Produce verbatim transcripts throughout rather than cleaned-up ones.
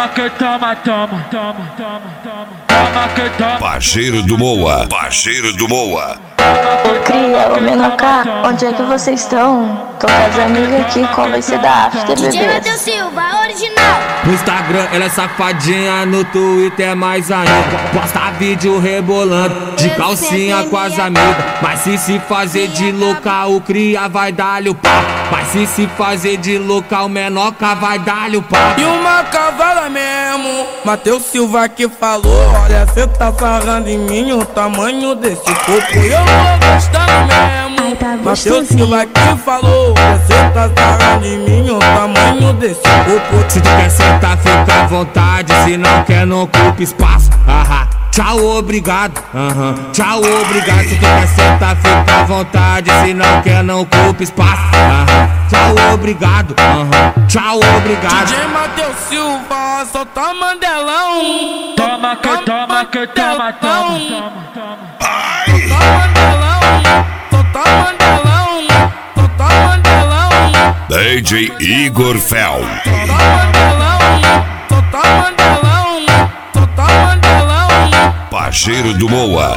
Toma que toma, toma, toma, toma, toma. Toma que toma. Parceiro do Moa, parceiro do Moa. Ô cria, ô Menoká, onde é que vocês estão? Tô com as amigas aqui, qual vai ser da after, D J bebês? Matheus Silva, original. No Instagram ela é safadinha, no Twitter mais ainda. Posta vídeo rebolando, de calcinha com as amigas. Mas se se fazer de louca, o cria vai dar-lhe o pau. Mas se se fazer de louca, o Menoká vai dar-lhe o pau. E uma cavala mesmo, Matheus Silva que falou. Olha, cê tá sarrando em mim o tamanho desse corpo. Eu tô gostando mesmo, Matheus Silva que falou. Olha, cê tá sarrando em mim o tamanho desse corpo. Se tu quer sentar, fica à vontade. Se não quer, não ocupa espaço. Haha. Tchau, obrigado. Uhum. Tchau, obrigado. Se tu quer sentar, fica à vontade. Se não quer, não ocupa espaço. Uhum. Tchau, obrigado. Uhum. Tchau, obrigado. D J Matheus Silva, solta Mandelão. Toma que toma, que toma, toma, toma, toma. Solta Mandelão, solta Mandelão, solta Mandelão. D J Igor Fel. Solta Mandelão, solta Mandelão, solta Mandelão. Parceiro do Moa.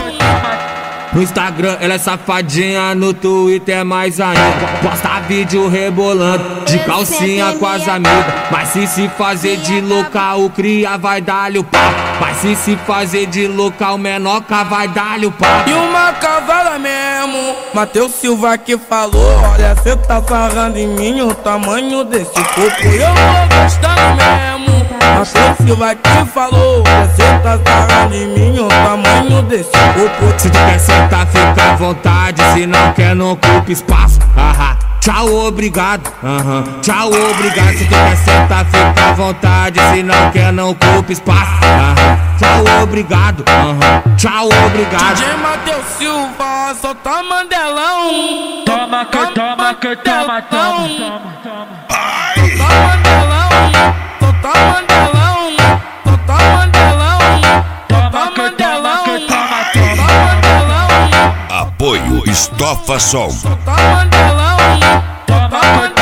No Instagram ela é safadinha, no Twitter mais ainda. Posta vídeo rebolando, de calcinha com as amigas. Mas se se fazer de louca, o cria vai dar-lhe o pau. Mas se se fazer de louca, o Menoká vai dar-lhe o pau. E uma cavala mesmo, Matheus Silva que falou. Olha, cê tá sarrando em mim o tamanho desse corpo. Eu tô gostando mesmo, Matheus Silva que falou. Olha, cê tá sarrando em mim o tamanho desse corpo. Se tu quer sentar, fica à vontade. Se não quer, não ocupa espaço. Haha. Tchau, obrigado. Uhum. Tchau, obrigado. Se tu quer sentar, fica à vontade. Se não quer, não ocupa espaço. Uhum. Tchau, obrigado. Uhum. Tchau, obrigado. D J Matheus Silva, solta Mandelão. Toma que toma, que toma, toma, toma, toma. Solta Mandelão, solta Mandelão, solta Mandelão. Toma que toma, que toma, toma. Solta Mandelão, Apoio Estofa Som. solta Mandelão, solta Mandelão.